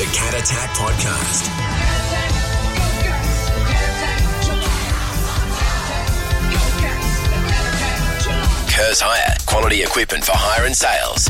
The Cat Attack Podcast. Kerrs Hire. Quality equipment for hire and sales.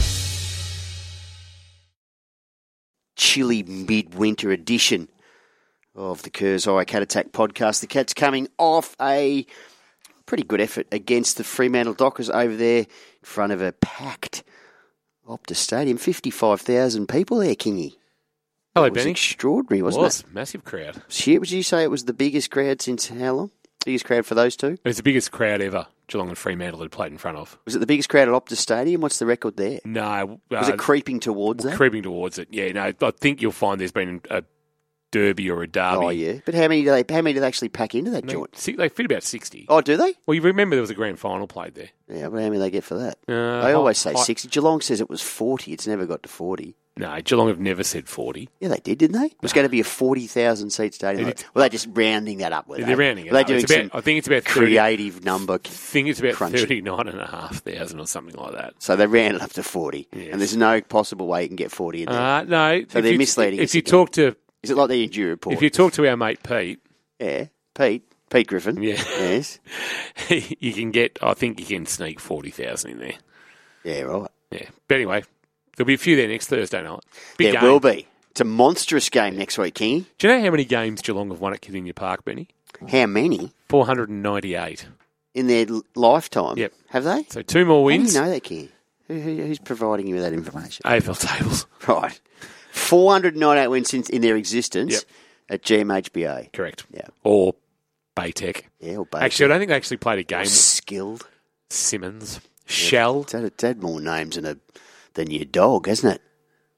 Chilly midwinter edition of the Kerrs Hire Cat Attack Podcast. The Cats coming off a pretty good effort against the Fremantle Dockers over there in front of a packed Optus Stadium. 55,000 people there, Kingy. Hello, It was Benny. extraordinary, wasn't it? Massive crowd. Shit, would you say it was the biggest crowd since how long? Biggest crowd for those two? It was the biggest crowd ever Geelong and Fremantle had played in front of. Was it the biggest crowd at Optus Stadium? What's the record there? No. Was it creeping towards that? Creeping towards it, yeah. No, I think you'll find there's been a derby or a derby. Oh, yeah. But how many do they actually pack into that joint? They fit about 60. Oh, do they? Well, you remember there was a grand final played there. Yeah, but how many do they get for that? They always say 60. Geelong says it was 40. It's never got to 40. No, Geelong have never said 40. Yeah, they did, didn't they? It was going to be a 40,000 seat stadium. Well, they're just rounding that up. They're rounding it They're up. doing I think it's about 30, creative number. I think it's about crunching. 39,500 or something like that. So they round it up to 40. Yes. And there's no possible way you can get 40 in there. No. So they're misleading us If you again. talk to Is it like the Endure report? If you talk to our mate Pete, Yeah, Pete Griffin. Yeah. Yes. you can get. I think you can sneak 40,000 in there. Yeah, right. Yeah, but anyway, there'll be a few there next Thursday night. Big There game. will be. It's a monstrous game next week, Kingy. Do you know how many games Geelong have won at Kardinia Park, Benny? How many 498. in their lifetime? Yep. Have they? So 2 more wins. How do you know that, Kingy? Who's providing you with that information? AFL tables. Right. 498 wins since in their existence Yep. at GMHBA. Correct. Yeah. Or Baytech. Yeah, or Actually, I don't think they actually played a game. Skilled. Simmons. Shell. It's had more names than your dog, hasn't it?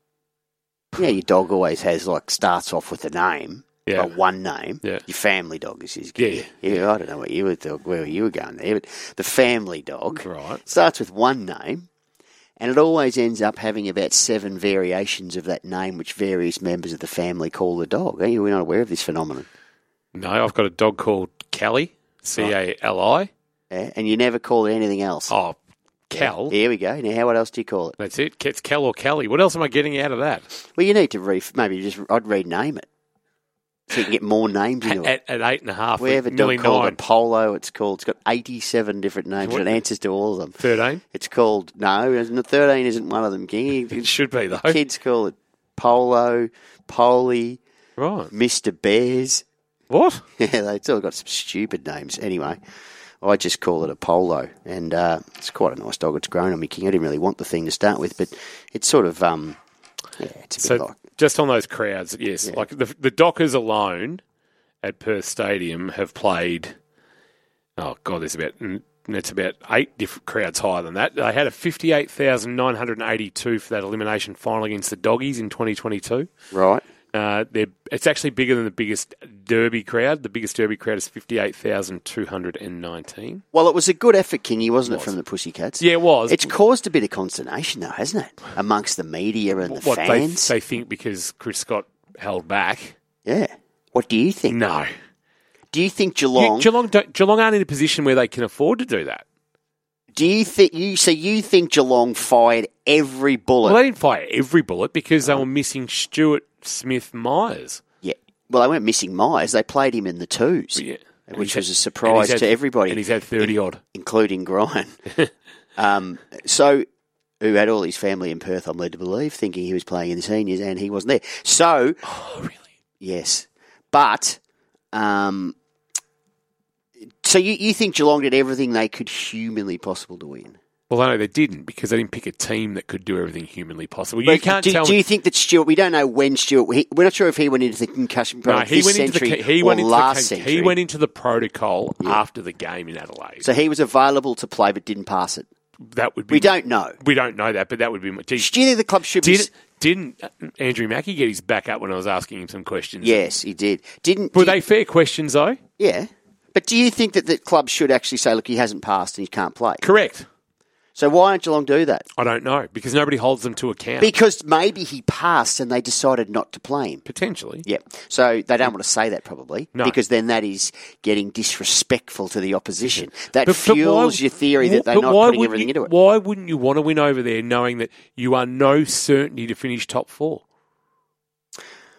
Yeah, your dog always starts off with a name. Yeah. Like one name. Yeah. Your family dog is his. Yeah. Yeah, I don't know where you were going there, but the family dog Right. starts with one name, and it always ends up having about 7 variations of that name, which various members of the family call the dog. Are you not aware of this phenomenon? No, I've got a dog called Cali. Cali. Yeah, and you never call it anything else. Oh, Cal. Here we go. Now, what else do you call it? That's it. It's Cal or Cali. What else am I getting out of that? Well, you need to I'd rename it. So you can get more names into it. At 8.5. We have a nearly dog called 9. Apollo. It's got 87 different names and it answers to all of them. 13? It's called, no, 13 isn't one of them, King. It should be, though. Kids call it Polo, Polly, Right. Mr. Bears. What? Yeah, they've all got some stupid names. Anyway, I just call it a Polo, and it's quite a nice dog. It's grown on me, King. I didn't really want the thing to start with, but it's sort of, it's a bit like... Just on those crowds, yes. Yeah. Like the Dockers alone at Perth Stadium have played, oh, God, it's about 8 different crowds higher than that. They had a 58,982 for that elimination final against the Doggies in 2022. Right. It's actually bigger than the biggest Derby crowd. The biggest Derby crowd is 58,219. Well, it was a good effort, Kingy, wasn't it, from the Pussycats? Yeah, it was. It's caused a bit of consternation, though, hasn't it, amongst the media and the fans? They think because Chris Scott held back. Yeah. What do you think? No. Do you think Geelong... Geelong aren't in a position where they can afford to do that. Do you think... you think Geelong fired every bullet? Well, they didn't fire every bullet because they were missing Stuart Smith Myers. Yeah. Well, they weren't missing Myers. They played him in the twos, Yeah. which was a surprise to everybody. And he's had 30-odd. Including Grian. Who had all his family in Perth, I'm led to believe, thinking he was playing in the seniors, and he wasn't there. So... Oh, really? Yes. But... so you think Geelong did everything they could humanly possible to win? Well, no, they didn't because they didn't pick a team that could do everything humanly possible. You But can't do tell you think that Stuart... We don't know when Stuart... we're not sure if he went into the concussion protocol this century or last century. He went into the protocol after the game in Adelaide. So he was available to play but didn't pass it. That would be... We don't know. We don't know that, but that would be... Do you think the club should be... Didn't Andrew Mackie get his back up when I was asking him some questions? Yes, he did. Were they fair questions, though? Yeah. But do you think that the club should actually say, look, he hasn't passed and he can't play? Correct. So why don't Geelong do that? I don't know, because nobody holds them to account. Because maybe he passed and they decided not to play him. Potentially. Yeah. So they don't want to say that probably, No. because then that is getting disrespectful to the opposition. That fuels your theory that they're not putting everything into it. Why wouldn't you want to win over there knowing that you are no certainty to finish top 4?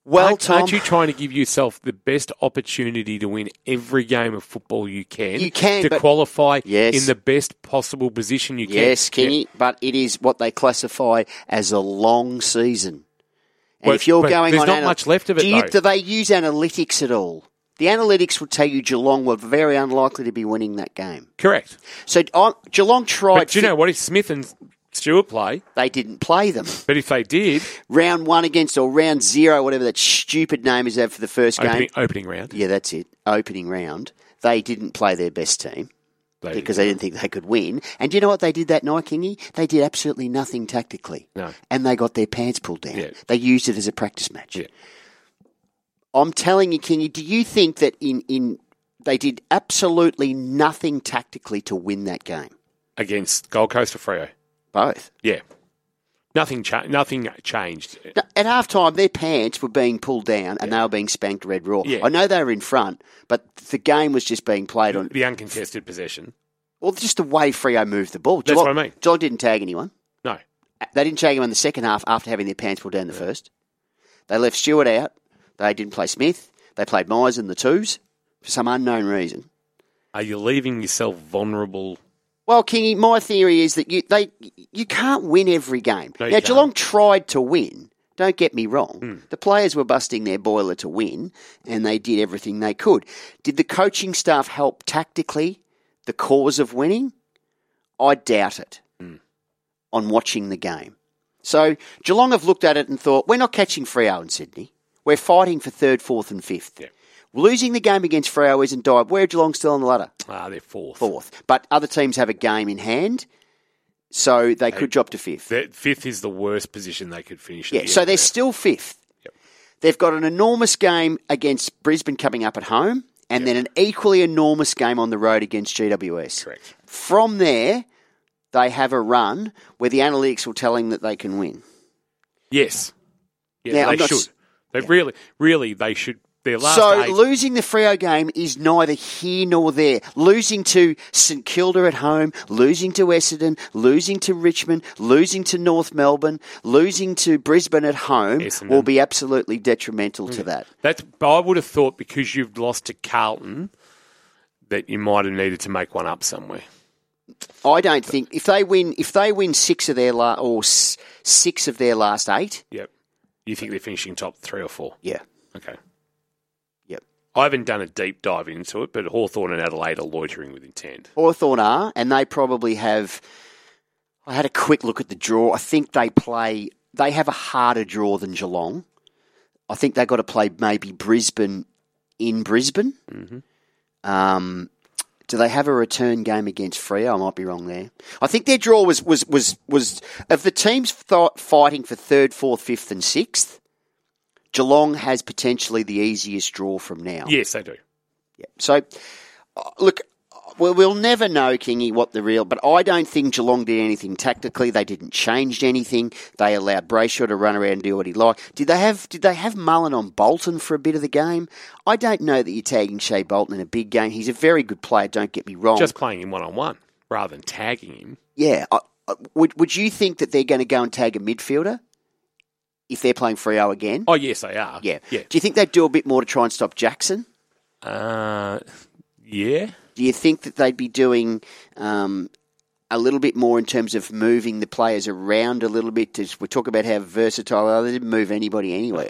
Well, Tom, aren't you trying to give yourself the best opportunity to win every game of football you can? You can, to but- qualify Yes. in the best possible position you can. yes, Kingy, but it is what they classify as a long season. And Well, if you're but going there's on... not much left of it, though. Do they use analytics at all? The analytics will tell you Geelong were very unlikely to be winning that game. Correct. So Geelong tried... But do you know what? If Smith and Stewart play, They didn't play them. but if they did, Round 1 against, or round 0, whatever that stupid name is there for the first game. opening round, Yeah, that's it. Opening round. They didn't play their best team because they didn't think they could win. And do you know what they did that night, Kingy? They did absolutely nothing tactically. No. And they got their pants pulled down. Yeah. They used it as a practice match. Yeah. I'm telling you, Kingy, do you think that they did absolutely nothing tactically to win that game? against Gold Coast or Freo. Both. Yeah. Nothing changed. At halftime, their pants were being pulled down and they were being spanked red raw. Yeah. I know they were in front, but the game was just being played on. The uncontested possession. Well, just the way Freo moved the ball. That's Geelong, what I mean. Geelong didn't tag anyone. No. They didn't tag him in the second half after having their pants pulled down the first. They left Stewart out. They didn't play Smith. They played Myers in the twos for some unknown reason. Are you leaving yourself vulnerable? Well, Kingy, my theory is that you can't win every game. No, you Now, can't. Geelong tried to win. Don't get me wrong. The players were busting their boiler to win, and they did everything they could. Did the coaching staff help tactically the cause of winning? I doubt it on watching the game. So Geelong have looked at it and thought, we're not catching Freo in Sydney. We're fighting for third, fourth and fifth. Yeah. Losing the game against Freo isn't dire. Where are Geelong still on the ladder? They're fourth. Fourth. But other teams have a game in hand, so they could drop to fifth. Fifth is the worst position they could finish. Yeah, so they're still fifth. Yep. They've got an enormous game against Brisbane coming up at home, and then an equally enormous game on the road against GWS. Correct. From there, they have a run where the analytics will tell them that they can win. Yes. Yeah, Now, they I'm not should. They really, they should. Their last So 8. losing the Freo game is neither here nor there. Losing to St Kilda at home, losing to Essendon, losing to Richmond, losing to North Melbourne, losing to Brisbane at home Essendon. will be absolutely detrimental to that. I would have thought because you've lost to Carlton that you might have needed to make one up somewhere. I don't think if they win 6 of their six of their last 8. Yep. You think they're finishing top 3 or 4? Yeah. Okay. Yep. I haven't done a deep dive into it, but Hawthorn and Adelaide are loitering with intent. Hawthorn are, and they probably have. I had a quick look at the draw. I think they have a harder draw than Geelong. I think they've got to play maybe Brisbane in Brisbane. Mm-hmm. Do they have a return game against Freo? I might be wrong there. I think their draw was of the teams fighting for third, fourth, fifth, and sixth. Geelong has potentially the easiest draw from now. Yes, they do. Yeah. So, look, we'll never know, Kingy, what the real... But I don't think Geelong did anything tactically. They didn't change anything. They allowed Brayshaw to run around and do what he liked. Did they have Mullen on Bolton for a bit of the game? I don't know that you're tagging Shea Bolton in a big game. He's a very good player, don't get me wrong. Just playing him one-on-one rather than tagging him. Yeah. Would you think that they're going to go and tag a midfielder if they're playing Freo again? Oh, yes, they are. Yeah. Yeah. Do you think they'd do a bit more to try and stop Jackson? Yeah. Do you think that they'd be doing a little bit more in terms of moving the players around a little bit? We talk about how versatile they are. They didn't move anybody anywhere.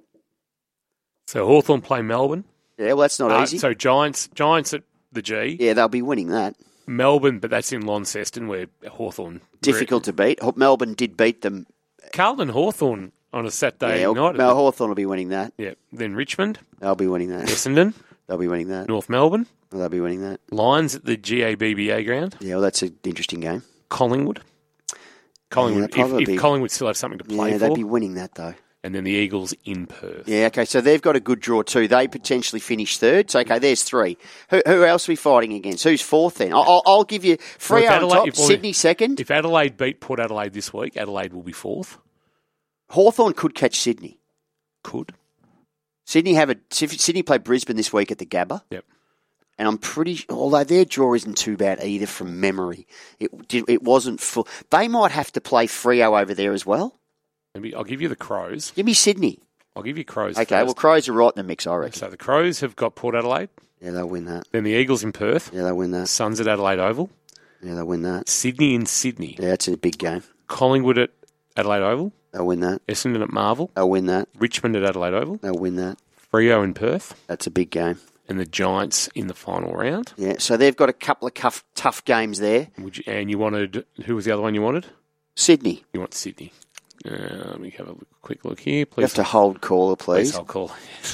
So Hawthorn play Melbourne. Yeah, well, that's not easy. So Giants at the G. Yeah, they'll be winning that. Melbourne, but that's in Launceston where Hawthorn... Difficult to beat. Melbourne did beat them. Carlton Hawthorn on a Saturday Yeah, night. Hawthorn will be winning that. Yeah. Then Richmond, They'll be winning that. Essendon, They'll be winning that. North Melbourne, They'll be winning that. Lions at the GABBA ground, Yeah, well, that's an interesting game. Collingwood. they'll probably If be- Collingwood still have something to play Yeah, for, they'd be winning that, though. and then the Eagles in Perth. Yeah, okay, so they've got a good draw too. They potentially finish third. So, okay, there's 3. Who else are we fighting against? Who's fourth then? I'll give you Freo on top, Sydney second. If Adelaide beat Port Adelaide this week, Adelaide will be 4th. Hawthorn could catch Sydney. Could. Sydney played Brisbane this week at the Gabba. Yep. And I'm pretty, although their draw isn't too bad either from memory. It wasn't full. They might have to play Freo over there as well. Maybe I'll give you the Crows. Give me Sydney. I'll give you Crows Okay, first. well, Crows are right in the mix, I reckon. So the Crows have got Port Adelaide, Yeah, they'll win that. then the Eagles in Perth, Yeah, they'll win that. Suns at Adelaide Oval, Yeah, they'll win that. Sydney in Sydney, Yeah, it's a big game. Collingwood at Adelaide Oval, They'll win that. Essendon at Marvel, They'll win that. Richmond at Adelaide Oval, They'll win that. Freo in Perth, That's a big game. and the Giants in the final round. Yeah, so they've got a couple of tough games there. And you wanted, who was the other one you wanted? Sydney. You want Sydney. Let me have a quick look here, You please. have to hold caller, please. I'll call.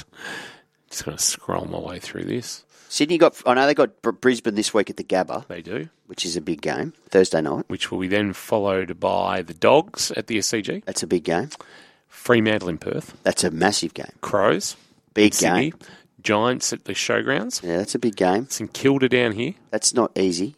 Just going to scroll my way through this. Sydney I know they got Brisbane this week at the Gabba, They do. which is a big game, Thursday night. Which will be then followed by the Dogs at the SCG, That's a big game. Fremantle in Perth, That's a massive game. Crows, Big Sydney, game. Giants at the Showgrounds, Yeah, that's a big game. St Kilda down here, That's not easy.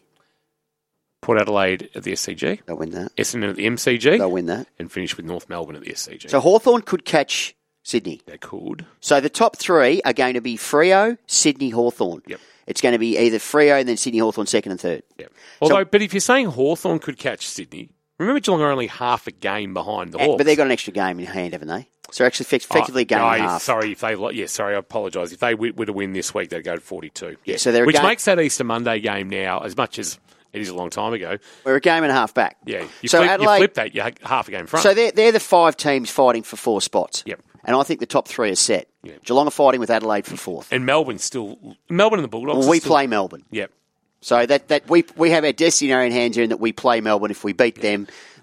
Port Adelaide at the SCG, They'll win that. Essendon at the MCG, They'll win that. and finish with North Melbourne at the SCG. So Hawthorn could catch Sydney. They could. So the top three are going to be Freo, Sydney, Hawthorn. Yep. It's going to be either Freo and then Sydney, Hawthorn second and third. Yeah. Although, but if you're saying Hawthorn could catch Sydney, remember Geelong are only half a game behind the Hawks. But they've got an extra game in hand, haven't they? So actually effectively a game and a half. Sorry, I apologise. If they were to win this week, they'd go to 42. Yeah, so they're a which game- makes that Easter Monday game now, as much as it is a long time ago. We're a game and a half back. Yeah, you So flip that, you're half a game front. So they're the five teams fighting for 4 spots. Yep. And I think the top 3 are set. Yep. Geelong are fighting with Adelaide for 4th. And Melbourne and the Bulldogs. Well, we play Melbourne. Yep. So that we have our destiny in our own hands here, in that we play Melbourne. If we beat them,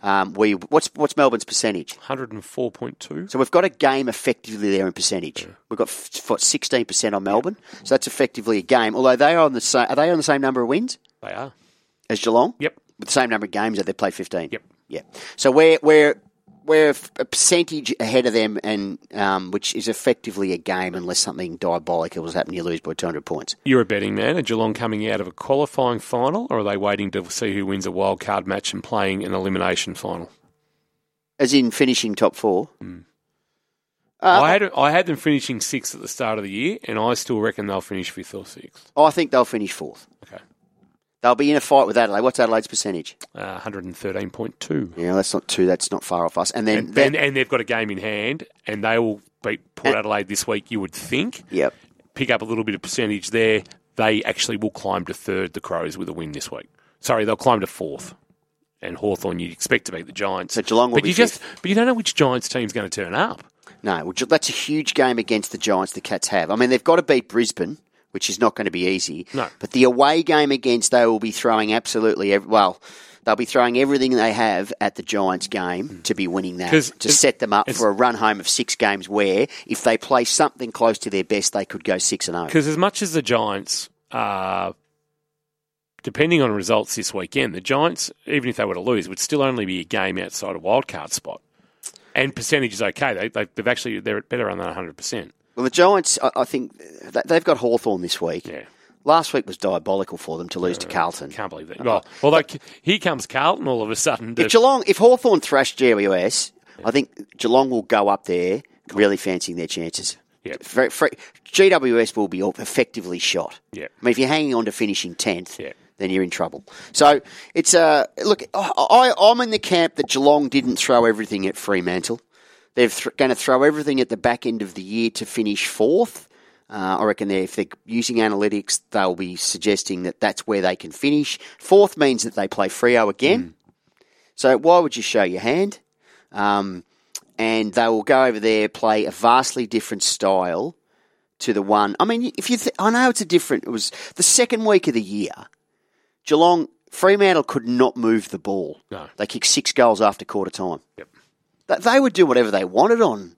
what's Melbourne's percentage? 104.2. So we've got a game effectively there in percentage. We've got 16% on Melbourne, so that's effectively a game. Although they are on the same number of wins They are. as Geelong? Yep. With the same number of games that they played 15. Yep. Yeah. So we're a percentage ahead of them, and which is effectively a game unless something diabolical has happened. You lose by 200 points. You're a betting man. Are Geelong coming out of a qualifying final, or are they waiting to see who wins a wild card match and playing an elimination final? As in finishing top 4. I had them finishing 6th at the start of the year, and I still reckon they'll finish 5th or 6th. I think they'll finish 4th. Okay. They'll be in a fight with Adelaide. What's Adelaide's percentage? 113.2. Yeah, that's not far off us. And then And they've got a game in hand, and they will beat Port Adelaide this week, you would think. Yep. Pick up a little bit of percentage there. They actually will climb to 3rd, the Crows, with a win this week. Sorry, they'll climb to 4th. And Hawthorn, you'd expect to beat the Giants. So Geelong will be 5th. But you don't know which Giants team's going to turn up. No, well, that's a huge game against the Giants the Cats have. I mean, they've got to beat Brisbane, which is not going to be easy. No. But the away game against, they will be throwing they'll be throwing everything they have at the Giants game to be winning that, to set them up for a run home of 6 games where, if they play something close to their best, they could go 6-0. Because as much as the Giants depending on results this weekend, the Giants, even if they were to lose, would still only be a game outside a wildcard spot. And percentage is okay. They're better than 100%. Well, the Giants, I think, they've got Hawthorn this week. Yeah. Last week was diabolical for them to lose to Carlton. Can't believe that. Well, although here comes Carlton all of a sudden. If Hawthorn thrash GWS, I think Geelong will go up there really fancying their chances. Yep. GWS will be effectively shot. Yep. I mean, if you're hanging on to finishing 10th, Yep. then you're in trouble. So it's look. I'm in the camp that Geelong didn't throw everything at Fremantle. They're going to throw everything at the back end of the year to finish 4th. I reckon if they're using analytics, they'll be suggesting that that's where they can finish. 4th means that they play Freo again. So why would you show your hand? And they will go over there, play a vastly different style to the one. I mean, I know it was the second week of the year. Fremantle could not move the ball. No. They kicked 6 goals after quarter time. Yep. They would do whatever they wanted on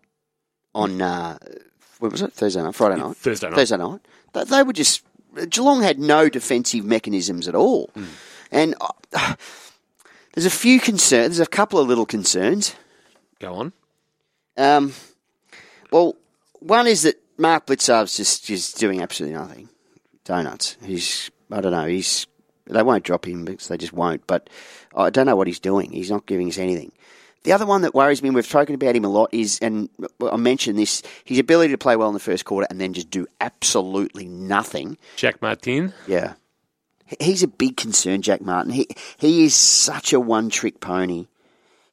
when was it? Thursday night, Friday night? Thursday night. Thursday night. They would just... Geelong had no defensive mechanisms at all. And there's a few concerns. There's a couple of little concerns. Go on. Well, one is that Mark Blicavs just doing absolutely nothing. Donuts. I don't know. They won't drop him because they just won't. But I don't know what he's doing. He's not giving us anything. The other one that worries me, and we've spoken about him a lot, is, and I mentioned this, his ability to play well in the first quarter and then just do absolutely nothing. Jack Martin. Yeah. He's a big concern, Jack Martin. He is such a one-trick pony.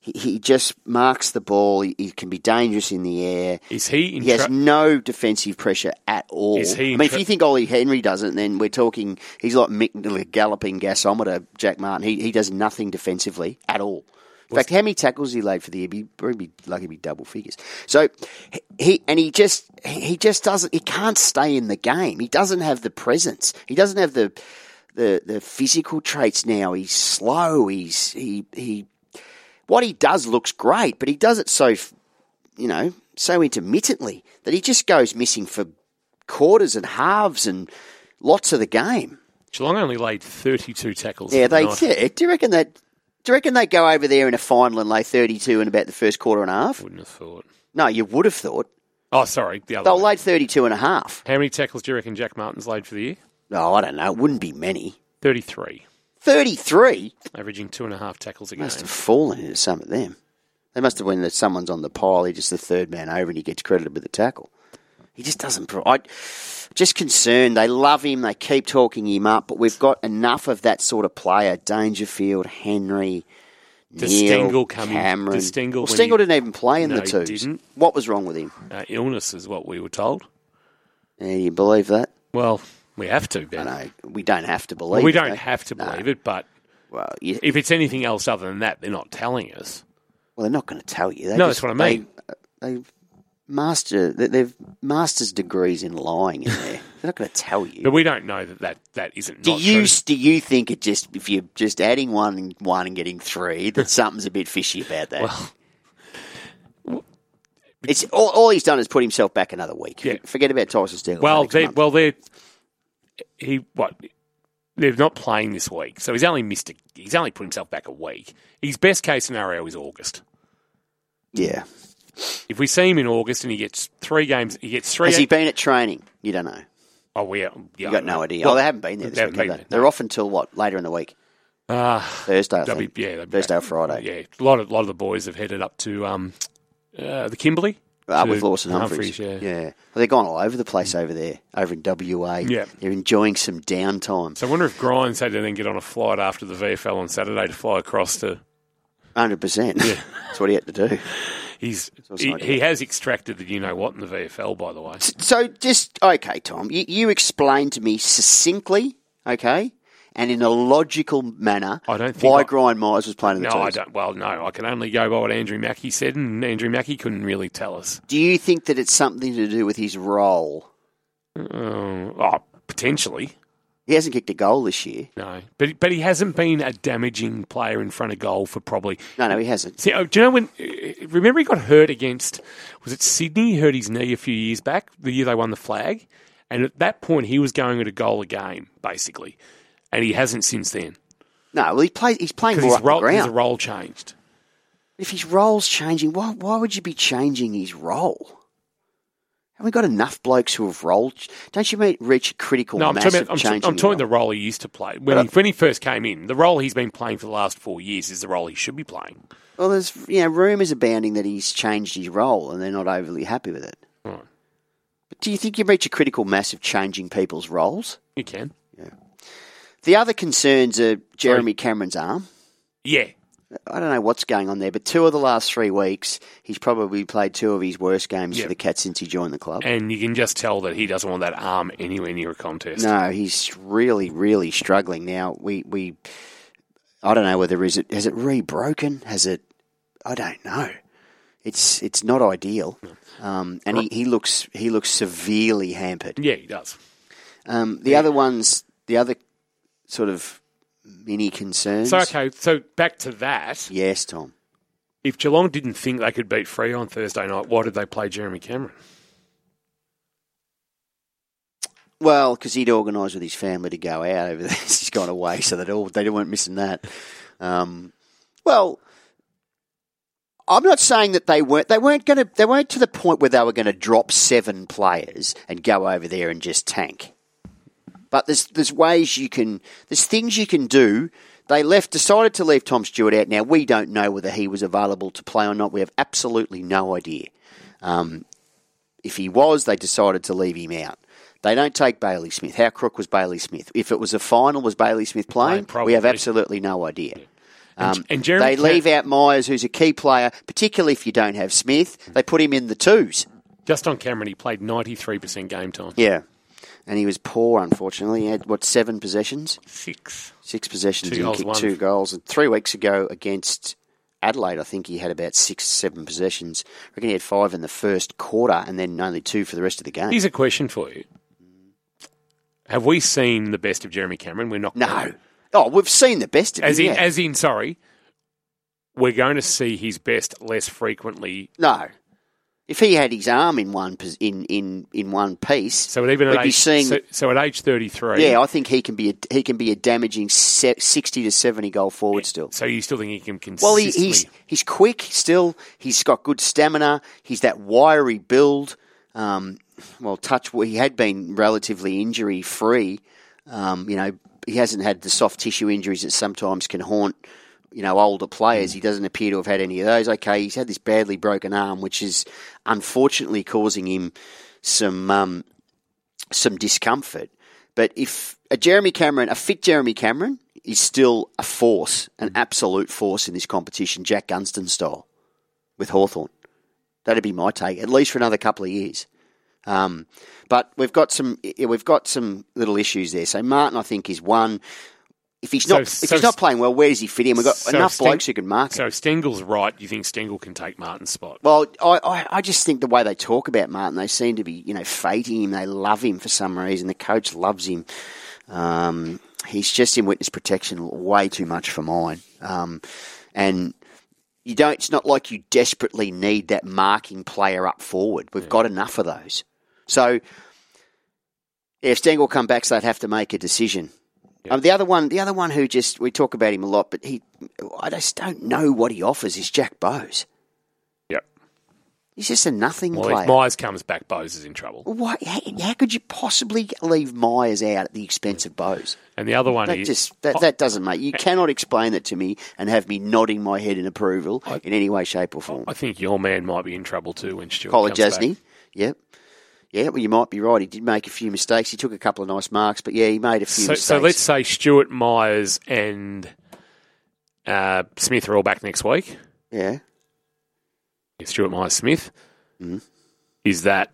He just marks the ball. He can be dangerous in the air. Is he? He has no defensive pressure at all. Is he? If you think Ollie Henry doesn't, then we're talking. He's like Mick galloping gasometer. Jack Martin. He does nothing defensively at all. In fact, how many tackles he laid for the year? He'd be lucky to be double figures. So he just doesn't. He can't stay in the game. He doesn't have the presence. He doesn't have the physical traits now. He's slow. He what he does looks great, but he does it so intermittently that he just goes missing for quarters and halves and lots of the game. Geelong only laid 32 tackles. Yeah, do you reckon they go over there in a final and lay 32 in about the first quarter and a half? Wouldn't have thought. No, you would have thought. Oh, sorry, the other. They'll way. laid 32 and a half. How many tackles do you reckon Jack Martin's laid for the year? Oh, I don't know. It wouldn't be many. 33. 33? Averaging 2.5 tackles a game. Must have fallen into some of them. They must have, when someone's on the pile, he's just the third man over and he gets credited with the tackle. He just doesn't provide. Just concerned. They love him. They keep talking him up, but we've got enough of that sort of player. Dangerfield, Henry, Neil, Cameron. Stengel didn't even play in the twos. He didn't. What was wrong with him? Illness is what we were told. Yeah, you believe that? Well, we have to, Ben. I know. We don't have to believe it. We don't have to believe it, but if it's anything else other than that, they're not telling us. Well, they're not going to tell you. That's what I mean. They've master's degrees in lying in there. They're not going to tell you. But we don't know that isn't do not you, true. Do you think if you're just adding one and getting three, that something's a bit fishy about that? Well, it's all he's done is put himself back another week. Yeah. Forget about Tyson Stengel. They're not playing this week, so he's only put himself back a week. His best case scenario is August. Yeah. If we see him in August and he gets 3 games, Has he been at training? You don't know. Oh, you got no idea. Well, they haven't been there this week, have they? They're off until what? Later in the week. Thursday, I think. Thursday or Friday. Yeah, a lot of the boys have headed up to the Kimberley. With Lawson Humphries. Yeah. Well, they're gone all over the place over there, over in WA. Yeah. They're enjoying some downtime. So I wonder if Grimes had to then get on a flight after the VFL on Saturday to fly across to... 100%. Yeah. That's what he had to do. He has extracted the in the VFL, by the way. So okay, Tom, you explain to me succinctly, okay, and in a logical manner why Brian Myers was playing in the teams. I don't. Well, no, I can only go by what Andrew Mackie said, and Andrew Mackie couldn't really tell us. Do you think that it's something to do with his role? Potentially. He hasn't kicked a goal this year. No, but he hasn't been a damaging player in front of goal for probably... No, he hasn't. See, do you know remember he got hurt against... Was it Sydney? He hurt his knee a few years back, the year they won the flag. And at that point, he was going at a goal a game, basically. And he hasn't since then. No, well, he's playing more up the ground. His role changed. If his role's changing, why would you be changing his role? Haven't we got enough blokes who have rolled? Don't you reach a critical mass of changing? I'm talking the role he used to play. When he first came in, the role he's been playing for the last 4 years is the role he should be playing. Well, there's rumours abounding that he's changed his role and they're not overly happy with it. Right. But do you think you reach a critical mass of changing people's roles? You can. Yeah. The other concerns are Jeremy Cameron's arm. Yeah. I don't know what's going on there, but 2 of the last 3 weeks, he's probably played 2 of his worst games for the Cats since he joined the club. And you can just tell that he doesn't want that arm anywhere near a contest. No, he's really, really struggling now. I don't know whether has it re-broken? I don't know. It's not ideal. And he looks severely hampered. Yeah, he does. The other sort of mini concerns. So back to that. Yes, Tom. If Geelong didn't think they could beat Free on Thursday night, why did they play Jeremy Cameron? Well, because he'd organised with his family to go out over there. He's gone away, so they weren't missing that. Well, I'm not saying that they weren't to the point where they were going to drop 7 players and go over there and just tank. But there's things you can do. They decided to leave Tom Stewart out. Now, we don't know whether he was available to play or not. We have absolutely no idea. If he was, they decided to leave him out. They don't take Bailey Smith. How crook was Bailey Smith? If it was a final, was Bailey Smith playing? Probably. We have absolutely no idea. And Jeremy they leave out Myers, who's a key player, particularly if you don't have Smith. They put him in the twos. Just on Cameron, he played 93% game time. Yeah. And he was poor, unfortunately. He had, 7 possessions? 6. 6 possessions. 2 and goals, kicked 1. 2 goals. And 3 weeks ago against Adelaide, I think he had about 6, 7 possessions. I reckon he had 5 in the first quarter and then only 2 for the rest of the game. Here's a question for you. Have we seen the best of Jeremy Cameron? We're not. No. Oh, we've seen the best of him. As in, sorry, we're going to see his best less frequently. No. If he had his arm in one piece, so even at age, so at age 33, yeah, I think he can be a damaging 60 to 70 goal forward still. So you still think he can consistently? Well, he's quick still. He's got good stamina. He's that wiry build. He had been relatively injury free. He hasn't had the soft tissue injuries that sometimes can haunt older players. He doesn't appear to have had any of those. Okay, he's had this badly broken arm, which is unfortunately causing him some discomfort. But if a fit Jeremy Cameron is still a force, an absolute force in this competition, Jack Gunston style, with Hawthorn. That'd be my take, at least for another couple of years. But we've got some little issues there. So Martin, I think, is one. If he's not playing well, where does he fit in? We've got enough blokes who can mark him. So Stengel's right. You think Stengel can take Martin's spot? Well, I just think the way they talk about Martin, they seem to be, fating him. They love him for some reason. The coach loves him. He's just in witness protection way too much for mine. And it's not like you desperately need that marking player up forward. We've got enough of those. So if Stengel come back, so they'd have to make a decision. Yep. The other one who we talk about him a lot, but I just don't know what he offers is Jack Bowes. Yep. He's just a nothing player. Well, if Myers comes back, Bowes is in trouble. How could you possibly leave Myers out at the expense of Bowes? And the other one that doesn't make... You cannot explain that to me and have me nodding my head in approval in any way, shape or form. I think your man might be in trouble too when Stewart comes back. Yep. Yeah, well, you might be right. He did make a few mistakes. He took a couple of nice marks, but yeah, he made a few mistakes. So let's say Stewart, Myers and Smith are all back next week. Yeah. Stewart, Myers, Smith. Mm-hmm. Is that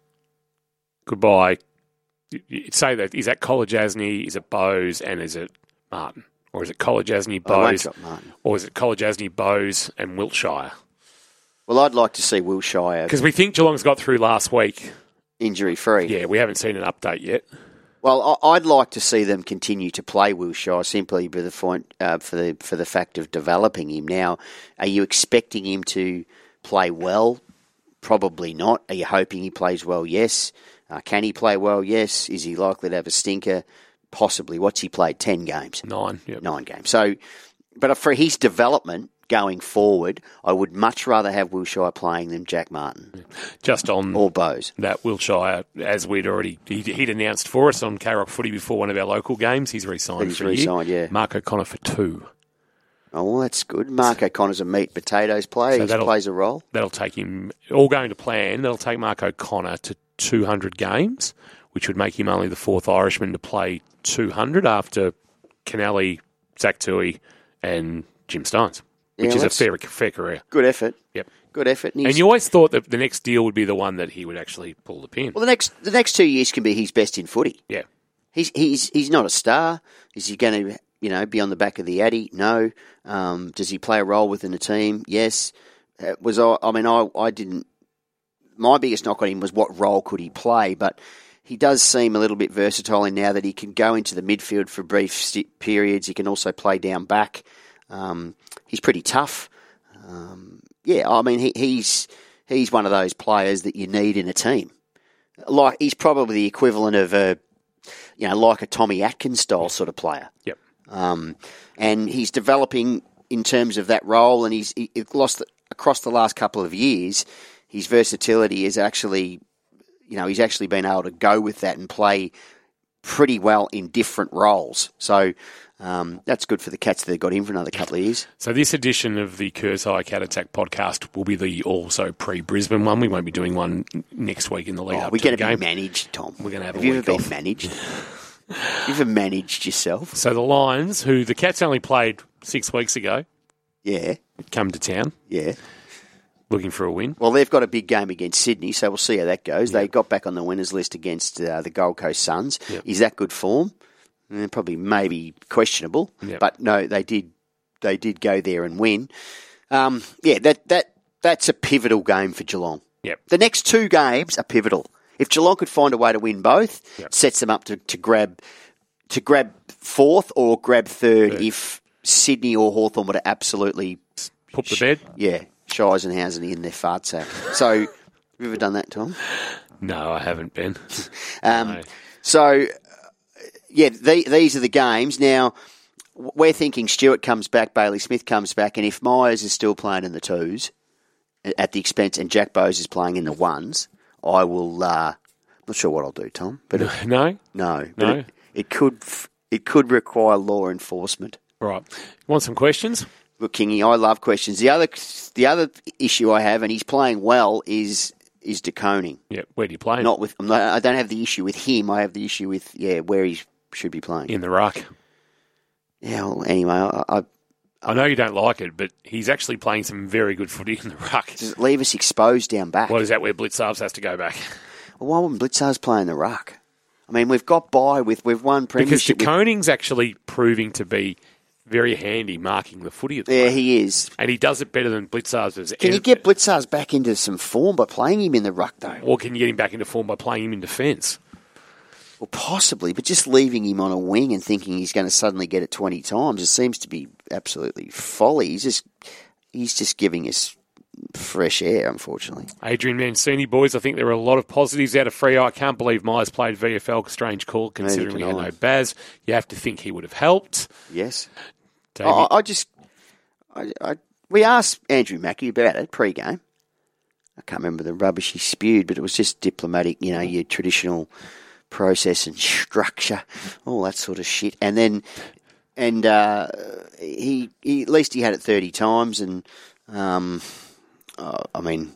goodbye? Say that, is that Kolodjasny, is it Bowes, and is it Martin? Or is it Kolodjasny, Bowes? Or is it Kolodjasny, Bowes and Wiltshire? Well, I'd like to see Wiltshire. Because we think Geelong's got through last week injury-free. Yeah, we haven't seen an update yet. Well, I'd like to see them continue to play Wiltshire simply for the fact of developing him. Now, are you expecting him to play well? Probably not. Are you hoping he plays well? Yes. Can he play well? Yes. Is he likely to have a stinker? Possibly. What's he played? 10 games? 9. Yep. 9 games. So, but for his development going forward, I would much rather have Wiltshire playing than Jack Martin. Just on or Bowes. That Wiltshire, as he'd announced for us on K-Rock Footy before one of our local games, he's re-signed for a year. Yeah. Mark O'Connor for 2. Oh, well, that's good. Mark O'Connor's a meat potatoes player. He plays a role. That'll take him, all going to plan, that'll take Mark O'Connor to 200 games, which would make him only the 4th Irishman to play 200 after Kennelly, Zach Tui and Jim Stones. Which is a fair career. Good effort. Yep. Good effort. And you always thought that the next deal would be the one that he would actually pull the pin. Well, the next 2 years can be his best in footy. Yeah. He's not a star. Is he going to be on the back of the Addy? No. Does he play a role within a team? Yes. I didn't. My biggest knock on him was what role could he play, but he does seem a little bit versatile in now that he can go into the midfield for brief periods. He can also play down back. He's pretty tough. He's one of those players that you need in a team. Like he's probably the equivalent of like a Tommy Atkins style sort of player. Yep. And he's developing in terms of that role, and he's lost across the last couple of years. His versatility is actually, he's actually been able to go with that and play pretty well in different roles. So. That's good for the Cats that they've got him for another couple of years. So this edition of the Kerseye Cat Attack podcast will be the also pre-Brisbane one. We won't be doing one next week in the lead up to the game. We're going to be managed, Tom. We're going to have a week off. Have you ever been managed? Have you ever managed yourself? So the Lions, who the Cats only played 6 weeks ago. Yeah, Come to town yeah. looking for a win. Well, they've got a big game against Sydney, so we'll see how that goes. They got back on the winners list against the Gold Coast Suns. Yep. Is that good form? Probably, maybe questionable. Yep. But no, they did go there and win. That's a pivotal game for Geelong. Yep. The next 2 games are pivotal. If Geelong could find a way to win both, Yep. sets them up to grab fourth or grab third if Sydney or Hawthorn were to absolutely Put the bed? yeah, Scheissenhausen in their fart sack. So, have you ever done that, Tom? No, I haven't, Ben. No. So, these are the games. Now, we're thinking Stewart comes back, Bailey Smith comes back, and if Myers is still playing in the 2s at the expense and Jack Bowes is playing in the 1s, I will, not sure what I'll do, Tom. But No? but it could require law enforcement. Right. You want some questions? Look, Kingy, I love questions. The other issue I have, and he's playing well, is De Koning. Yeah. Where do you play him? I don't have the issue with him. I have the issue with where he should be playing. In the ruck. Yeah. Well, anyway, I know you don't like it, but he's actually playing some very good footy in the ruck. does it leave us exposed down back? What is that where Blitzarves has to go back? Well, why wouldn't Blitzarves play in the ruck? I mean, we've got we've won Because premiership. De Koning's actually proving to be very handy marking the footy at the Yeah, moment. he is. And he does it better than Blitzarves. Can you get Blitzarves back into some form by playing him in the ruck, though? Or can you get him back into form by playing him in defence? Well, possibly, but just leaving him on a wing and thinking he's going to suddenly get it 20 times, it seems to be absolutely folly. He's just giving us fresh air, unfortunately. Adrian Mancini, boys, I think there are a lot of positives out of Freo. I can't believe Myers played VFL. Strange call, considering we had no Baz. You have to think he would have helped. Yes. Davey, We asked Andrew Mackie about it pre-game. I can't remember the rubbish he spewed, but it was just diplomatic, your traditional process and structure, all that sort of shit. And he at least he had it 30 times, and I mean,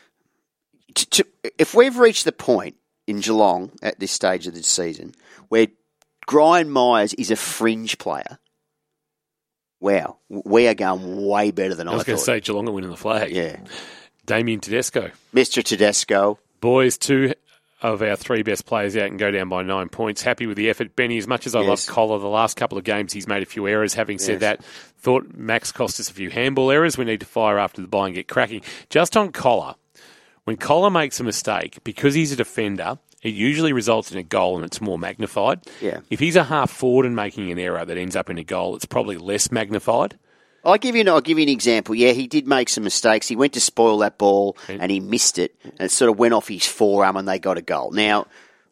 if we've reached the point in Geelong at this stage of the season where Brian Myers is a fringe player, wow, we are going way better than I was going to thought. say Geelong are winning the flag. Yeah. Damien Tedesco. Mr. Tedesco. Boys, 2 of our 3 best players out and go down by 9 points. Happy with the effort. Benny, as much as I love Collar, the last couple of games he's made a few errors. Having said that, thought Max cost us a few handball errors. We need to fire after the bye and get cracking. Just on Collar, when Collar makes a mistake, because he's a defender, it usually results in a goal and it's more magnified. Yeah. If he's a half forward and making an error that ends up in a goal, it's probably less magnified. I'll give you an example. Yeah, he did make some mistakes. He went to spoil that ball and he missed it, and it sort of went off his forearm and they got a goal. Now,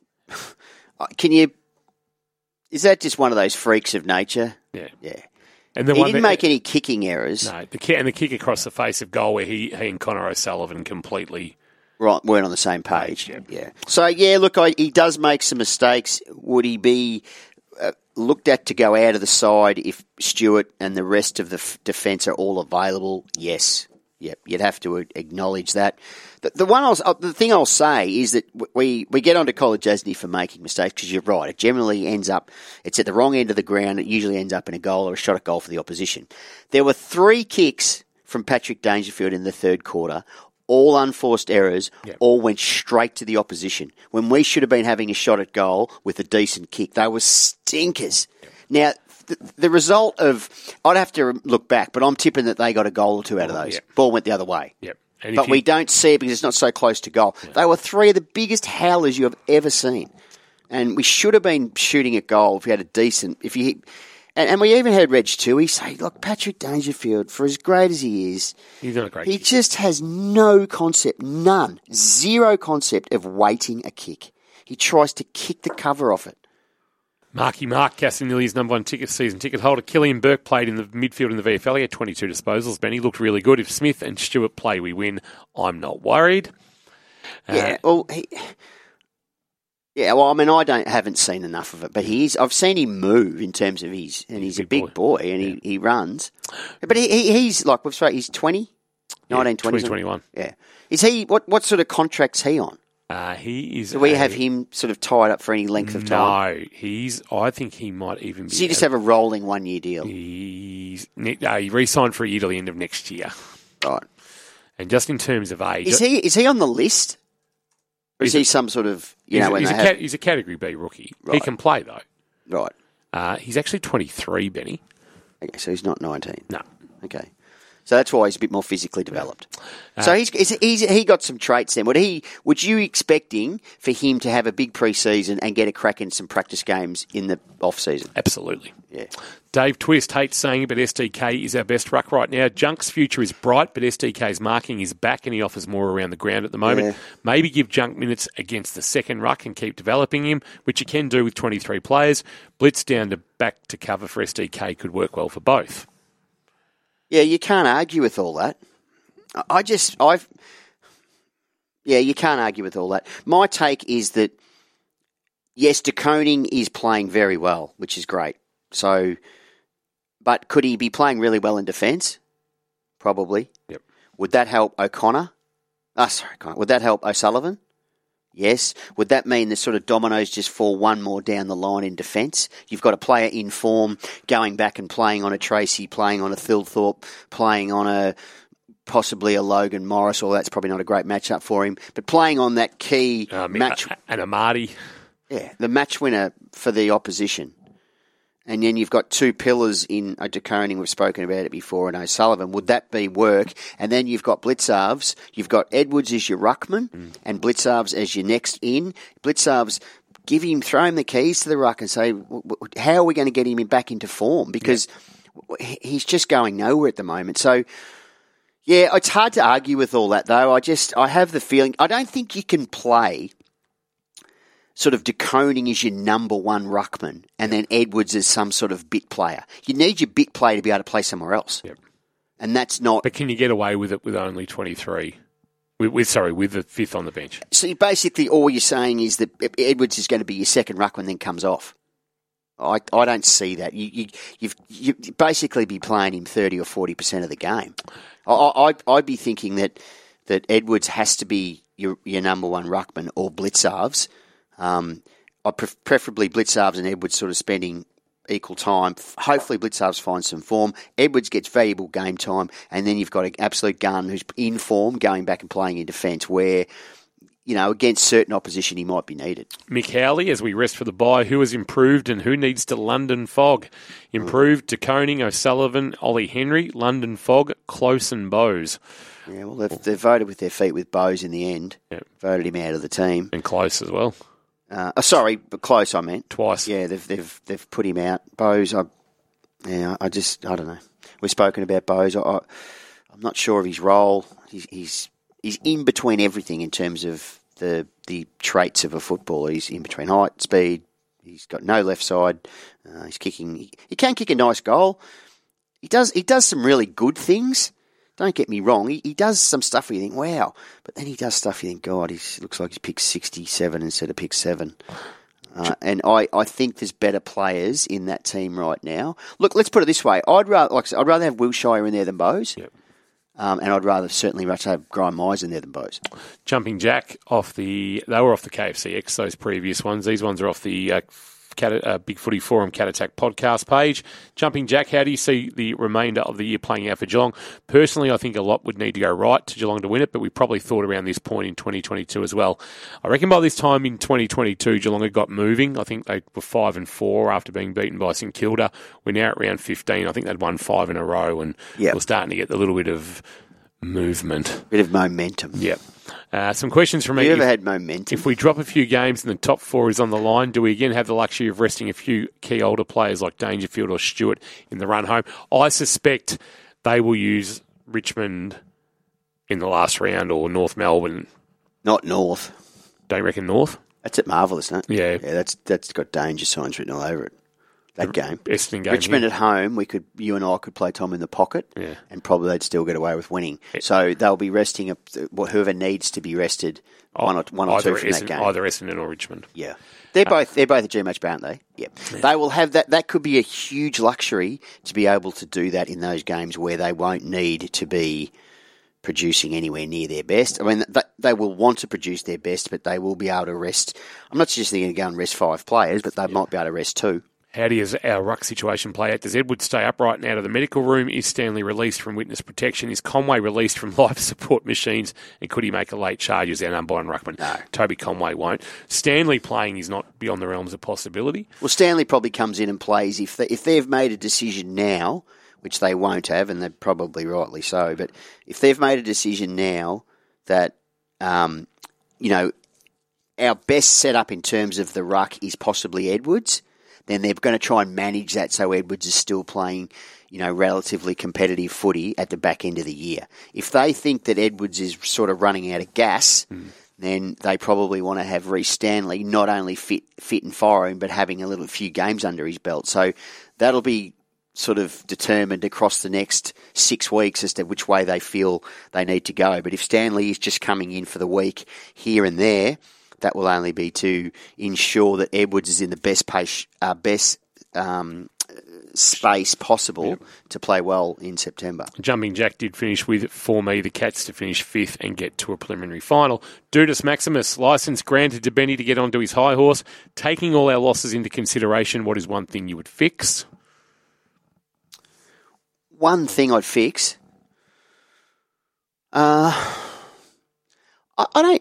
is that just one of those freaks of nature? Yeah. Yeah. And He didn't make any kicking errors. No, the kick across the face of goal where he and Connor O'Sullivan completely weren't on the same page. Yeah. So, look, he does make some mistakes. Would he be looked at to go out of the side if Stewart and the rest of the defence are all available? Yes. Yep, you'd have to acknowledge that. The thing I'll say is that we get onto Colin Jasny for making mistakes, because you're right. It generally ends up, it's at the wrong end of the ground. It usually ends up in a goal or a shot at goal for the opposition. There were 3 kicks from Patrick Dangerfield in the third quarter, all unforced errors, all went straight to the opposition, when we should have been having a shot at goal with a decent kick. They were stinkers. Now, the result of, I'd have to look back, but I'm tipping that they got a goal or 2 out of those. Ball went the other way. Yep. But we don't see it because it's not so close to goal. They were 3 of the biggest howlers you have ever seen. And we should have been shooting at goal if we had a decent... And we even heard Reg Toohey say, look, Patrick Dangerfield, for as great as he is, he's not a great he kicker. just has no concept, zero concept of waiting a kick. He tries to kick the cover off it. Marky Mark, Castanilli's number 1 season ticket holder. Killian Burke played in the midfield in the VFL. He had 22 disposals. Benny looked really good. If Smith and Stewart play, we win. I'm not worried. I haven't seen enough of it, but I've seen him move in terms of he's a big boy and he runs. But he's like, we've spoken, he's 20? 19, 20? 2021. Yeah. Is he, what sort of contract's he on? He is. Do we have him sort of tied up for any length of time? No, I think he might even be. Does he just have a rolling 1 year deal? He re-signed for a year till the end of next year. Right. And just in terms of age, is he on the list? Or is he some sort of he's a Category B rookie. Right. He can play though. Right. He's actually 23, Benny. Okay, so he's not 19. No. Okay. So that's why he's a bit more physically developed. So he got some traits then. Would you expecting for him to have a big pre-season and get a crack in some practice games in the off-season? Absolutely. Yeah. Dave Twist hates saying it, but SDK is our best ruck right now. Junk's future is bright, but SDK's marking is back and he offers more around the ground at the moment. Yeah. Maybe give Junk minutes against the second ruck and keep developing him, which you can do with 23 players. Blitz down to back to cover for SDK could work well for both. Yeah, you can't argue with all that. You can't argue with all that. My take is that, yes, De Koning is playing very well, which is great. So, but could he be playing really well in defence? Probably. Yep. Would that help O'Connor? Would that help O'Sullivan? Yes. Would that mean the sort of dominoes just fall one more down the line in defence? You've got a player in form going back and playing on a Tracy, playing on a Thilthorpe, playing on possibly a Logan Morris, or that's probably not a great matchup for him, but playing on that key match. And a Marty. Yeah, the match winner for the opposition. And then you've got two pillars in De Koning, we've spoken about it before, and O'Sullivan. Would that be work? And then you've got Blitzarves. You've got Edwards as your ruckman and Blitzarves as your next in. Blitzarves, throw him the keys to the ruck and say, how are we going to get him back into form? Because he's just going nowhere at the moment. So, yeah, it's hard to argue with all that, though. I have the feeling, I don't think you can play sort of De Koning is your number one ruckman and then Edwards is some sort of bit player. You need your bit player to be able to play somewhere else. Yep. And that's not... But can you get away with it with only 23? With the fifth on the bench? So basically all you're saying is that Edwards is going to be your second ruckman then comes off. I don't see that. You basically be playing him 30 or 40% of the game. I'd be thinking that Edwards has to be your number one ruckman or Blitzarves. Preferably Blitzarves and Edwards sort of spending equal time. Hopefully Blitzarves finds some form. Edwards gets valuable game time, and then you've got an absolute gun who's in form going back and playing in defence where, against certain opposition he might be needed. Mick Howley, as we rest for the bye, who has improved and who needs to London Fog? Improved De Koning, O'Sullivan, Ollie Henry, London Fog, Close and Bowes. Yeah, well, they've voted with their feet with Bowes in the end. Yep. Voted him out of the team. And Close as well. But Close I meant. Twice. Yeah, they've put him out. Bowes, I don't know. We've spoken about Bowes. I'm not sure of his role. He's in between everything in terms of the traits of a footballer. He's in between height, speed. He's got no left side. He's kicking. He can kick a nice goal. He does some really good things. Don't get me wrong, he does some stuff where you think, wow, but then he does stuff you think, God, he looks like he's picked 67 instead of picked 7. And I think there's better players in that team right now. Look, let's put it this way. I'd rather have Wilshire in there than Bowes. Yep. And I'd certainly much have Grime Mize in there than Bowes. Jumping Jack, they were off the KFCX, those previous ones. These ones are off the Big Footy Forum Cat Attack podcast page. Jumping Jack, how do you see the remainder of the year playing out for Geelong? Personally, I think a lot would need to go right to Geelong to win it, but we probably thought around this point in 2022 as well. I reckon by this time in 2022, Geelong had got moving. I think they were 5-4 after being beaten by St Kilda. We're now at round 15. I think they'd won 5 in a row, and we're starting to get a little bit of movement. Bit of momentum. Yep. Some questions from me. Have you ever had momentum? If we drop a few games and the top 4 is on the line, do we again have the luxury of resting a few key older players like Dangerfield or Stewart in the run home? I suspect they will use Richmond in the last round or North Melbourne. Not North. Don't you reckon North? That's at Marvel, isn't it? Yeah. Yeah, that's got danger signs written all over it. That game. Essendon game. Richmond at home, you and I could play Tom in the pocket, and probably they'd still get away with winning. So they'll be resting whoever needs to be rested. One or two from that game. Either Essendon or Richmond. Yeah, they're both a G-Match, aren't they? Yeah. They will have that. That could be a huge luxury to be able to do that in those games where they won't need to be producing anywhere near their best. I mean, they will want to produce their best, but they will be able to rest. I'm not just going to go and rest 5 players, but they might be able to rest 2. How does our ruck situation play out? Does Edwards stay upright and out of the medical room? Is Stanley released from witness protection? Is Conway released from life support machines? And could he make a late charge as our number one ruckman? No. Toby Conway won't. Stanley playing is not beyond the realms of possibility. Well, Stanley probably comes in and plays if they've made a decision now, which they won't have, and they're probably rightly so. But if they've made a decision now that, our best setup in terms of the ruck is possibly Edwards, then they're going to try and manage that so Edwards is still playing, relatively competitive footy at the back end of the year. If they think that Edwards is sort of running out of gas, then they probably want to have Reece Stanley not only fit and firing, but having a few games under his belt. So that'll be sort of determined across the next 6 weeks as to which way they feel they need to go. But if Stanley is just coming in for the week here and there, that will only be to ensure that Edwards is in the best space possible to play well in September. Jumping Jack did finish with, for me, the Cats to finish 5th and get to a preliminary final. Dudus Maximus, licence granted to Benny to get onto his high horse. Taking all our losses into consideration, what is one thing you would fix? One thing I'd fix? I don't...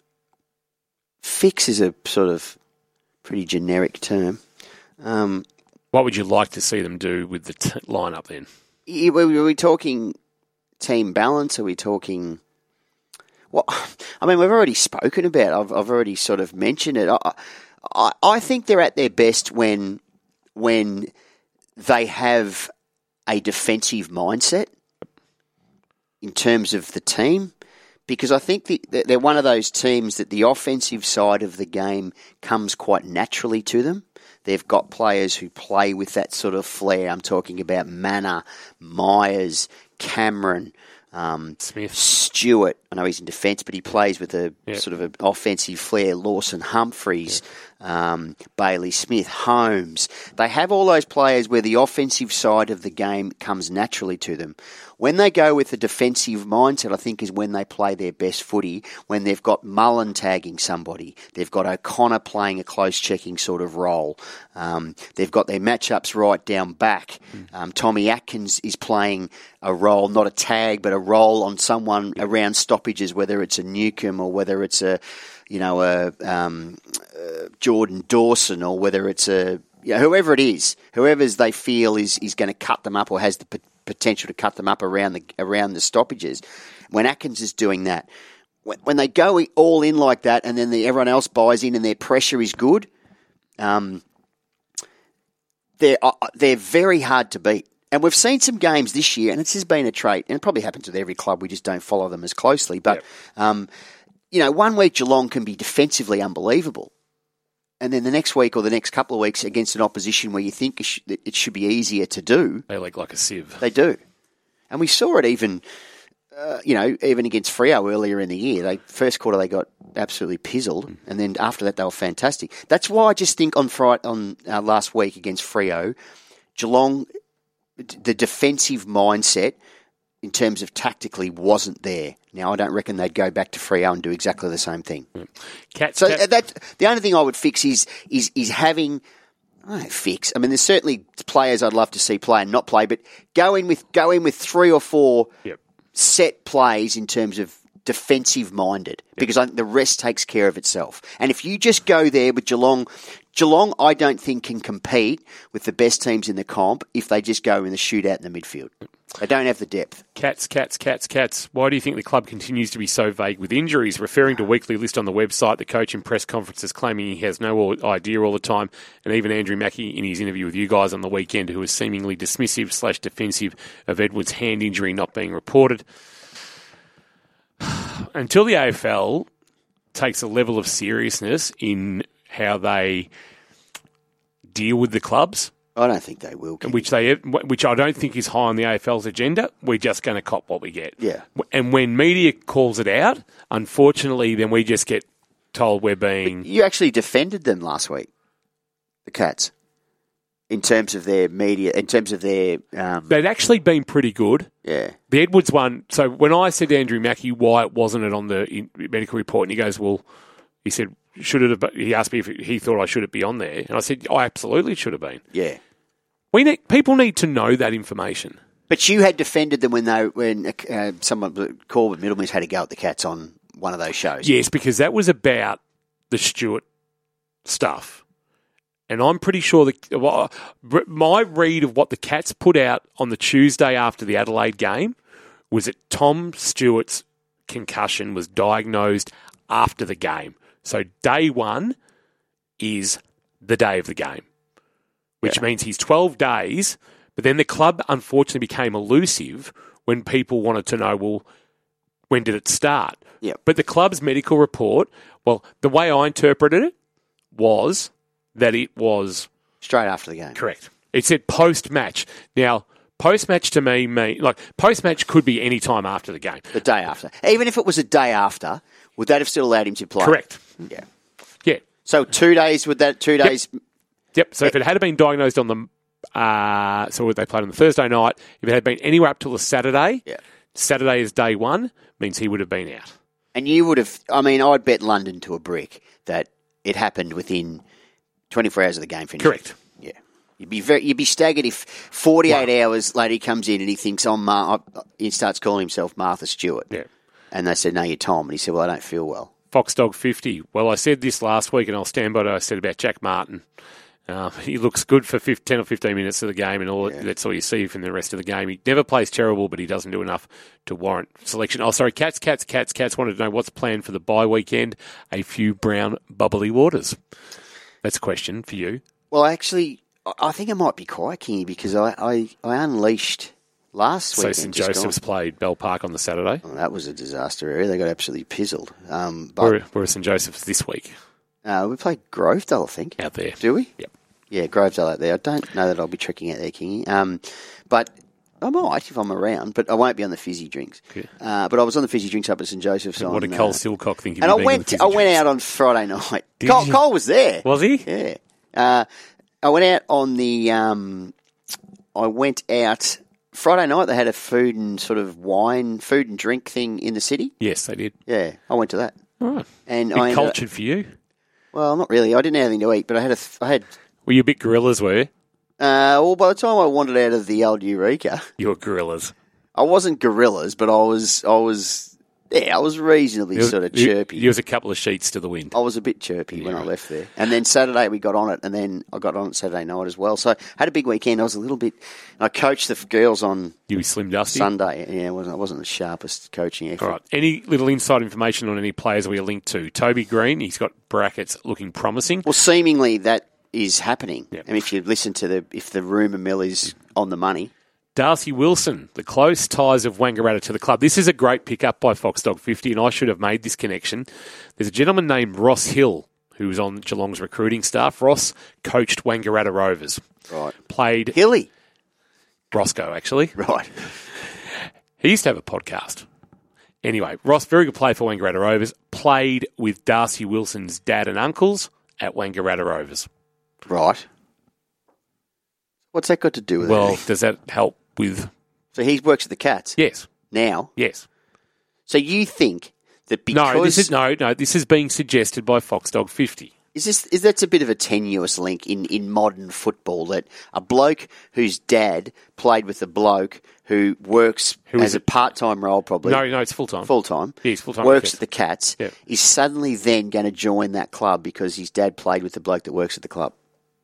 Fix is a sort of pretty generic term. What would you like to see them do with the lineup then? Are we talking team balance? Are we talking... Well, I mean, we've already spoken about it. I've already sort of mentioned it. I think they're at their best when they have a defensive mindset in terms of the team. Because I think they're one of those teams that the offensive side of the game comes quite naturally to them. They've got players who play with that sort of flair. I'm talking about Manor, Myers, Cameron, Smith, Stewart. I know he's in defence, but he plays with a sort of an offensive flair. Lawson Humphreys, Bailey Smith, Holmes. They have all those players where the offensive side of the game comes naturally to them. When they go with a defensive mindset, I think is when they play their best footy, when they've got Mullen tagging somebody, they've got O'Connor playing a close checking sort of role, they've got their matchups right down back. Tommy Atkins is playing a role, not a tag, but a role on someone around stoppages, whether it's a Newcomb or whether it's a Jordan Dawson or whether it's whoever it is, whoever's they feel is going to cut them up or has the potential to cut them up around the stoppages. When Atkins is doing that, when they go all in like that, and then everyone else buys in and their pressure is good, they're very hard to beat. And we've seen some games this year, and this has been a trait, and it probably happens with every club. We just don't follow them as closely. But 1 week Geelong can be defensively unbelievable. And then the next week or the next couple of weeks against an opposition where you think it should be easier to do. They look like a sieve. They do. And we saw it even against Freo earlier in the year. First quarter they got absolutely pizzled, and then after that they were fantastic. That's why I just think on last week against Freo, Geelong, the defensive mindset in terms of tactically wasn't there. Now, I don't reckon they'd go back to Freo and do exactly the same thing. The only thing I would fix is having... I don't fix. I mean, there's certainly players I'd love to see play and not play, but go in with 3 or 4 set plays in terms of defensive-minded, because I think the rest takes care of itself. And if you just go there with Geelong, I don't think can compete with the best teams in the comp if they just go in the shootout in the midfield. They don't have the depth. Cats. Why do you think the club continues to be so vague with injuries? Referring to weekly list on the website, the coach in press conferences claiming he has no idea all the time, and even Andrew Mackie in his interview with you guys on the weekend, who was seemingly dismissive/defensive of Edwards' hand injury not being reported. Until the AFL takes a level of seriousness in how they deal with the clubs, I don't think they will. Which I don't think is high on the AFL's agenda. We're just going to cop what we get. Yeah. And when media calls it out, unfortunately, then we just get told we're being... But you actually defended them last week, the Cats. in terms of their media, in terms of their... They'd actually been pretty good. yeah. The Edwards one, so when I said to Andrew Mackie why it wasn't it on the medical report, and he goes, well, he said, should it have, he asked me if he thought I should it be on there. And I said, I absolutely should have been. Yeah. People need to know that information. But you had defended them when someone, Corbett Middleman's had a go at the Cats on one of those shows. Yes, because that was about the Stewart stuff. And I'm pretty sure my read of what the Cats put out on the Tuesday after the Adelaide game was that Tom Stewart's concussion was diagnosed after the game. So day one is the day of the game, which means he's 12 days. But then the club unfortunately became elusive when people wanted to know, well, when did it start? Yeah. But the club's medical report, well, the way I interpreted it was that it was... Straight after the game. Correct. It said post-match. Now, post-match to me, post-match could be any time after the game. The day after. Even if it was a day after, would that have still allowed him to play? Correct. Yeah. Yeah. So 2 days, would that 2 days... Yep. So if it had been diagnosed on the... so they played on the Thursday night. If it had been anywhere up till the Saturday, Saturday is day one, means he would have been out. And you would have... I mean, I'd bet London to a brick that it happened within 24 hours of the game finishing. Correct. Yeah. You'd be staggered if 48 hours later he comes in and he thinks, he starts calling himself Martha Stewart. Yeah. And they said, no, you're Tom. And he said, well, I don't feel well. Foxdog 50. Well, I said this last week, and I'll stand by what I said about Jack Martin. He looks good for 10 or 15 minutes of the game, and that's all you see from the rest of the game. He never plays terrible, but he doesn't do enough to warrant selection. Oh, sorry, Cats wanted to know what's planned for the bye weekend. A few brown bubbly waters. That's a question for you. Well, actually, I think it might be quite kingy because I unleashed last week. So St Joseph's played Bell Park on the Saturday. Oh, that was a disaster area. They got absolutely pizzled. Where are St Joseph's this week? We played Grovedale, I think. Out there. Do we? Yep. Yeah, Grovedale out there. I don't know that I'll be trekking out there, Kingy. But I might if I'm around, but I won't be on the fizzy drinks. Okay. But I was on the fizzy drinks up at St Joseph's. What did Cole Silcock think? And I went out on Friday night. Cole was there. Was he? Yeah. I went out on the. I went out Friday night. They had a food and drink thing in the city. Yes, they did. Yeah, I went to that. All right. And bit cultured for you. Well, not really. I didn't have anything to eat, but I had. Were you a bit gorillas, were you? Well, by the time I wandered out of the old Eureka, you were gorillas. I wasn't gorillas, but I was reasonably sort of chirpy. There was a couple of sheets to the wind. I was a bit chirpy when I left there. And then Saturday we got on it, and then I got on it Saturday night as well. So I had a big weekend. I coached the girls on You were Slim Dusty? Sunday. Yeah, I wasn't the sharpest coaching effort. All right. Any little inside information on any players we are linked to? Toby Green, he's got brackets looking promising. Well, seemingly that is happening. Yep. And if you listen to if the rumour mill is on the money. Darcy Wilson, the close ties of Wangaratta to the club. This is a great pickup by Foxdog 50, and I should have made this connection. There's a gentleman named Ross Hill who was on Geelong's recruiting staff. Ross coached Wangaratta Rovers. Right. Played... Hilly. Roscoe, actually. Right. He used to have a podcast. Anyway, Ross, very good player for Wangaratta Rovers, played with Darcy Wilson's dad and uncles at Wangaratta Rovers. Right. What's that got to do with it? Well, does that help with... So he works at the Cats? Yes. Now? Yes. So you think that because... No, this is being suggested by Foxdog 50. Is that's a bit of a tenuous link in modern football, that a bloke whose dad played with a bloke who works as a part-time role probably... No, it's full-time. Full-time. Yes, full-time. Works at the Cats, yeah. Is suddenly then going to join that club because his dad played with the bloke that works at the club.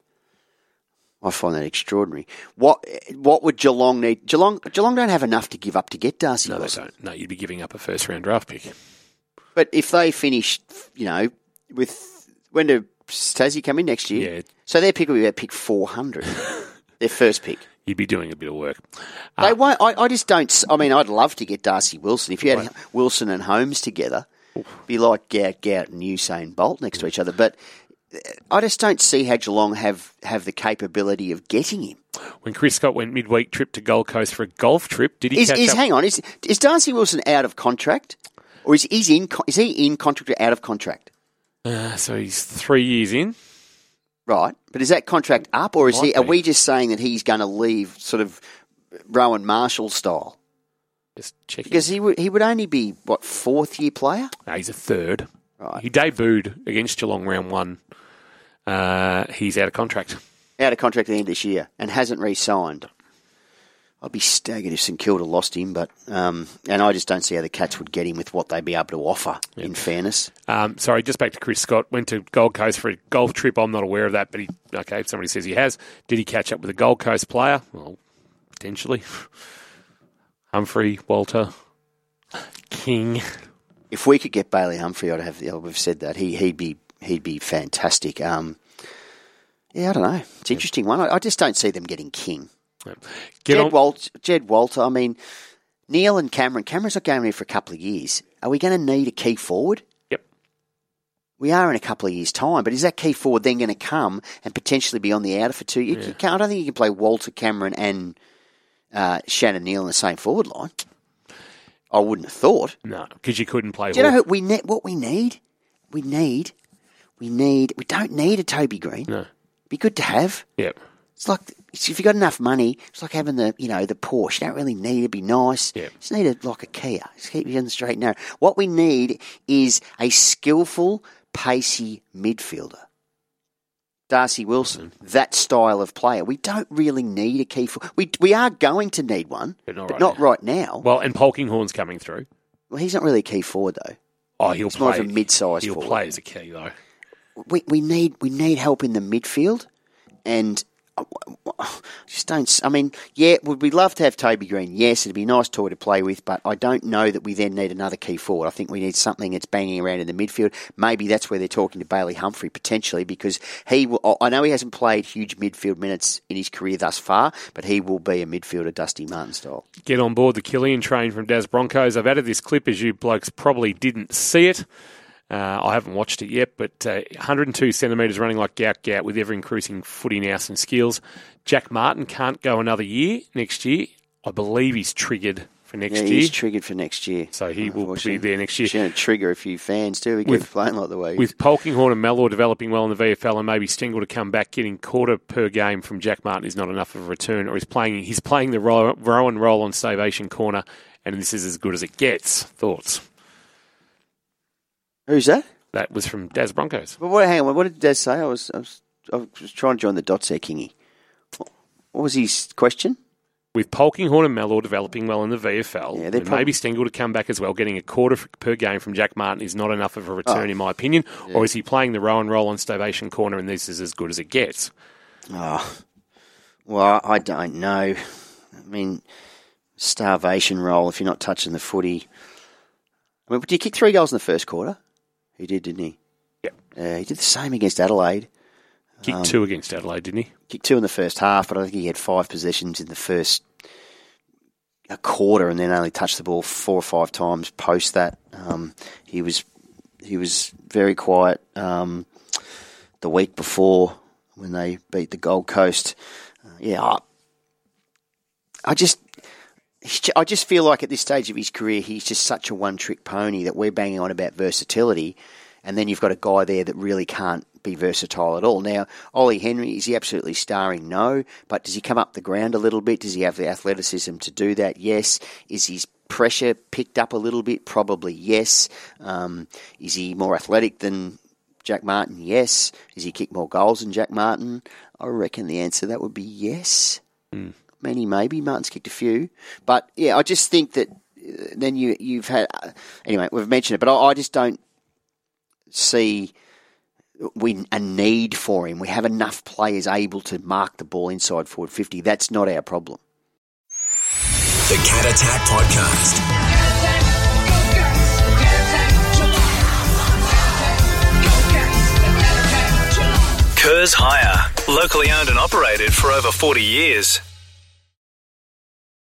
I find that extraordinary. What would Geelong need? Geelong don't have enough to give up to get Darcy Wilson. No, they don't. No, you'd be giving up a first-round draft pick. But if they finish, with... When do Tassie come in next year? Yeah. So their pick will be about pick 400. Their first pick. You'd be doing a bit of work. They won't. I just don't... I mean, I'd love to get Darcy Wilson. If you had Wilson and Holmes together, it'd be like Gout and Usain Bolt next to each other. But I just don't see how Geelong have the capability of getting him. When Chris Scott went midweek trip to Gold Coast for a golf trip, did he catch up? Hang on, is Darcy Wilson out of contract? Or is he in contract or out of contract? So he's 3 years in. Right, but is that contract up, or Might are be. we just saying that he's going to leave sort of Rowan Marshall style? Just checking. Because he would only be, what, fourth-year player? No, he's a third. Right. He debuted against Geelong round 1. He's out of contract. Out of contract at the end of this year and hasn't re-signed. I'd be staggered if St Kilda lost him, but and I just don't see how the Cats would get him with what they'd be able to offer, in fairness. Sorry, just back to Chris Scott. Went to Gold Coast for a golf trip. I'm not aware of that, but if somebody says he has. Did he catch up with a Gold Coast player? Well, potentially. Humphrey, Walter, King. If we could get Bailey Humphrey, we've said that, he'd be fantastic. I don't know. It's an interesting one. I just don't see them getting King. Jed Walter, I mean, Neil and Cameron. Cameron's not going here for a couple of years. Are we going to need a key forward? Yep. We are in a couple of years' time, but is that key forward then going to come and potentially be on the outer for 2 years? I don't think you can play Walter, Cameron and Shannon Neal in the same forward line. I wouldn't have thought. No, because you couldn't play. Do you know what we need? We don't need a Toby Green. No. Be good to have. Yep. It's like, if you've got enough money, it's like having the Porsche. You don't really need it to be nice. Yeah. You just need it like a Kia. Just keep you on the straight and narrow. What we need is a skillful, pacey midfielder. Darcy Wilson, that style of player. We don't really need a key forward. We are going to need one, But not but right not now. right now. Well, and Polkinghorn's coming through. Well, he's not really a key forward, though. Oh, he'll It's play. more of a mid-sized He'll forward. play as a key, though. We need help in the midfield, and just don't. I mean, yeah, would we love to have Toby Green? Yes, it'd be a nice toy to play with, but I don't know that we then need another key forward. I think we need something that's banging around in the midfield. Maybe that's where they're talking to Bailey Humphrey potentially, because he will. I know he hasn't played huge midfield minutes in his career thus far, but he will be a midfielder, Dusty Martin style. Get on board the Killian train from Daz Broncos. I've added this clip as you blokes probably didn't see it. I haven't watched it yet, but 102 centimetres running like gout with ever-increasing footy nous and skills. Jack Martin can't go another year next year. I believe he's triggered for next year. He's triggered for next year. So he will be there next year. He's going to trigger a few fans too. He keeps playing like the way he With Polkinghorn and Mellor developing well in the VFL and maybe Stengel to come back, getting quarter per game from Jack Martin is not enough of a return. Or he's playing the Rowan role on Savation corner, and this is as good as it gets. Thoughts? Who's that? That was from Daz Broncos. Well, hang on. What did Des say? I was trying to join the dots there, Kingy. What was his question? With Polkinghorn and Mellor developing well in the VFL, Yeah, and maybe Stengel to come back as well, getting a quarter per game from Jack Martin is not enough of a return, in my opinion. Yeah. Or is he playing the Rowan role on Stavation corner, and this is as good as it gets? Oh, well, I don't know. I mean, starvation role if you're not touching the footy. I mean, did he kick 3 goals in the first quarter? He did, didn't he? Yep. He did the same against Adelaide. Kicked 2 against Adelaide, didn't he? Kicked 2 in the first half, but I think he had 5 possessions in the first quarter, and then only touched the ball 4 or 5 times post that. He was very quiet the week before when they beat the Gold Coast. I just feel like at this stage of his career, he's just such a one-trick pony that we're banging on about versatility, and then you've got a guy there that really can't be versatile at all. Now, Ollie Henry, is he absolutely starring? No. But does he come up the ground a little bit? Does he have the athleticism to do that? Yes. Is his pressure picked up a little bit? Probably yes. Is he more athletic than Jack Martin? Yes. Does he kick more goals than Jack Martin? I reckon the answer to that would be yes. Many maybe. Martin's kicked a few. But, yeah, I just think that then you've had... Anyway, we've mentioned it, but I just don't see a need for him. We have enough players able to mark the ball inside forward 50. That's not our problem. The Cat Attack Podcast. Kerrs Hire. Locally owned and operated for over 40 years.